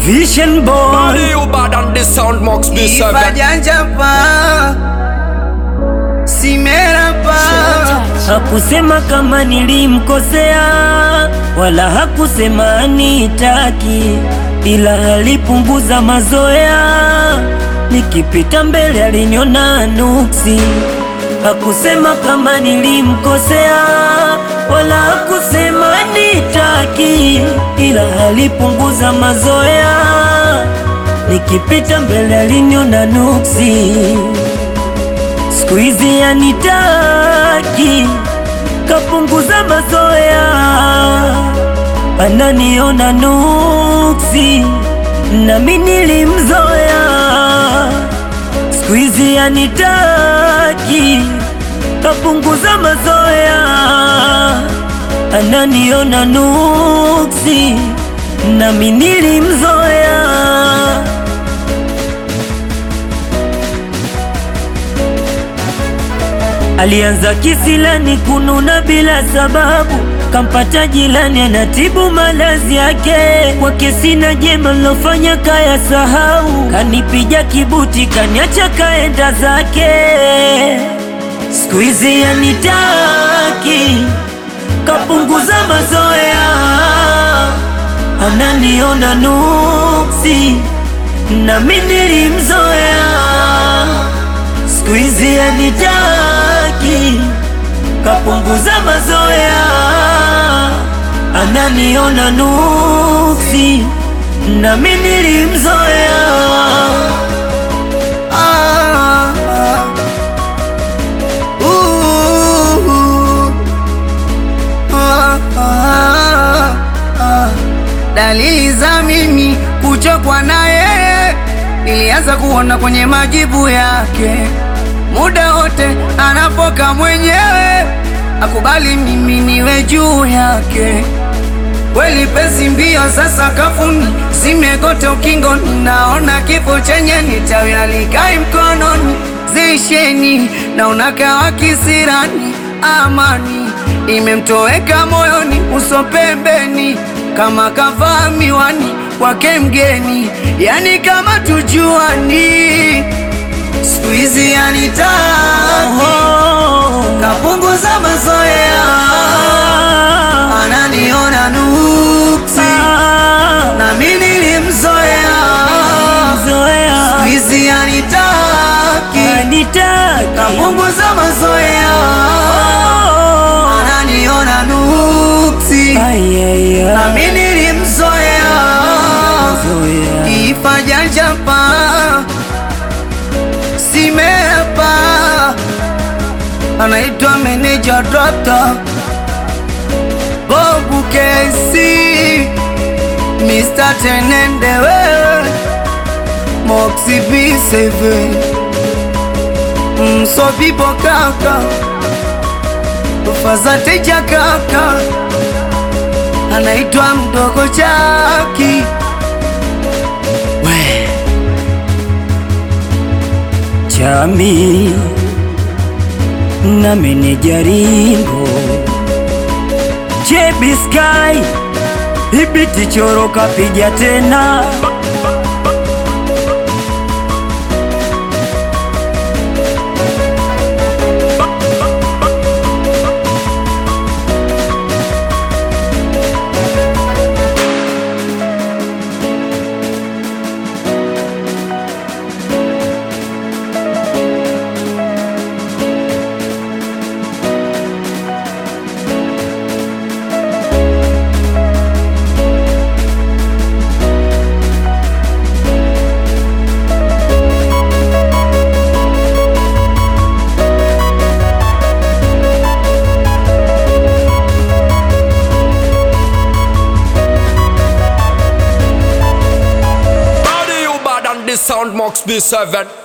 Vision boy. Body you bad and the sound Mox B7. Ifajanja pa Simera pa. Hakusema kama nilimkosea, wala hakusema anitaki, ila alipunguza mazoea. Nikipita mbele aliniona nuksi. Hakusema kama nilimkosea, wala hakusema anitaki, ila alipunguza mazoea. Nikipita mbele aliniona nuksi. Siku hizi anitaki, kapunguza mazoea, ananiona nuksi, nami nilimzoea. Siku hizi anitaki, kapunguza mazoea, ananiona nuksi, nami nilimzoea. Alianza kisilani kununa bila sababu, kampata jilani anatibu malazi yake. Kwake sina jema lofanya kaya sahau, kanipija kibuti kaniacha kaenda zake. Siku hizi anitaki, kapunguza mazoea, ananiona nuksi, nami nilimzoea. Siku hizi anitaki, kapunguza mazoea, ananiona nuksi, nami nilimzoea. Dalili za mimi kuchokwa naye nilianza kuona kwenye majibu yake. Muda wote anapoka mwenyewe, akubali mimi niwe juu yake. Kweli pesi mbio sasa kafuni, zimegote ukingoni, naona kifo chenye nitawi alikai mkononi. Zisheni naona kawa kisirani, amani imemtoweka moyoni, uso pembeni kama kavaa miwani, kwake mgeni yani kama tujuani. Siku hizi anitaki, kapunguza mazoea, ananiona nuksi, nami nilimzoea. Siku hizi anitaki, kapunguza mazoea, ananiona nuksi, nami nilimzoea. Ifajanja pa Simepa, anaitwa Manager Doctor Bobu Kesi, Mr. Tenende wewe, Moxie B7, so people kaka, ufaza teja kaka, anaitwa Mdogo Chaki. Chami na Meneja Ringo, JB Sky, ibiti choro kapija tena. Sound Mox B7.